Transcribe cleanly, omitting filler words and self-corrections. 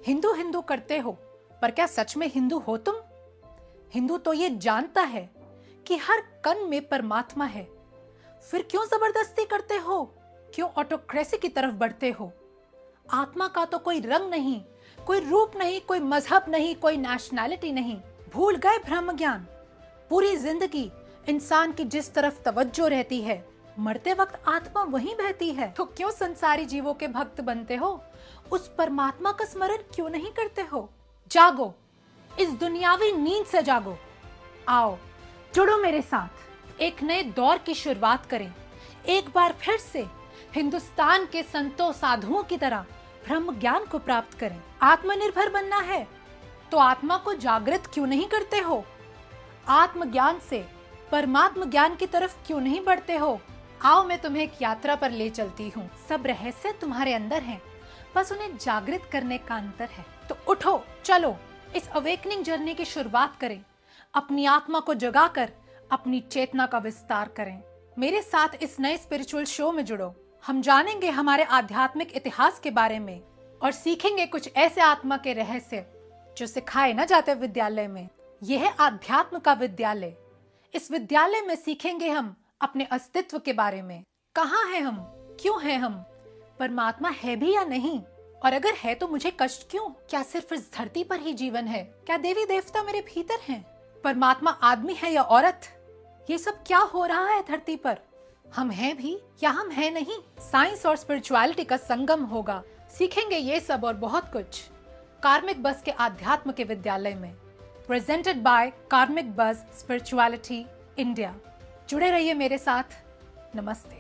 हिंदू हिंदू करते हो, पर क्या सच में हिंदू हो तुम? हिंदू तो ये जानता है कि हर कण में परमात्मा है, फिर क्यों जबरदस्ती करते हो? क्यों ऑटोक्रेसी की तरफ बढ़ते हो? आत्मा का तो कोई रंग नहीं, कोई रूप नहीं, कोई मजहब नहीं, कोई नेशनैलिटी नहीं। भूल गए ब्रह्म ज्ञान? पूरी जिंदगी इंसान की जिस तरफ तवज्जो रहती है, मरते वक्त आत्मा वहीं बहती है। तो क्यों संसारी जीवों के भक्त बनते हो? उस परमात्मा का स्मरण क्यों नहीं करते हो? जागो, इस दुनियावी नींद से जागो। आओ, जुड़ो मेरे साथ, एक नए दौर की शुरुआत करें। एक बार फिर से हिंदुस्तान के संतों साधुओं की तरह ब्रह्म ज्ञान को प्राप्त करें। आत्मनिर्भर बनना है तो आत्मा को जागृत क्यों नहीं करते हो? आत्मज्ञान से परमात्म ज्ञान की तरफ क्यों नहीं बढ़ते हो? आओ, मैं तुम्हें एक यात्रा पर ले चलती हूँ। सब रहस्य तुम्हारे अंदर हैं, बस उन्हें जागृत करने का अंतर है। तो उठो, चलो इस अवेकनिंग जर्नी की शुरुआत करें। अपनी आत्मा को जगाकर अपनी चेतना का विस्तार करें। मेरे साथ इस नए स्पिरिचुअल शो में जुड़ो। हम जानेंगे हमारे आध्यात्मिक इतिहास के बारे में और सीखेंगे कुछ ऐसे आत्मा के रहस्य जो सिखाए न जाते विद्यालय में। यह है आध्यात्म का विद्यालय। इस विद्यालय में सीखेंगे हम अपने अस्तित्व के बारे में। कहाँ हैं हम? क्यों हैं हम? परमात्मा है भी या नहीं? और अगर है तो मुझे कष्ट क्यों? क्या सिर्फ इस धरती पर ही जीवन है? क्या देवी देवता मेरे भीतर हैं? परमात्मा आदमी है या औरत? ये सब क्या हो रहा है धरती पर? हम हैं भी या हम हैं नहीं? साइंस और स्पिरिचुअलिटी का संगम होगा। सीखेंगे ये सब और बहुत कुछ कार्मिक बस के आध्यात्म के विद्यालय में। प्रेजेंटेड बाय कार्मिक बस स्पिरिचुअलिटी इंडिया। जुड़े रहिए मेरे साथ। नमस्ते।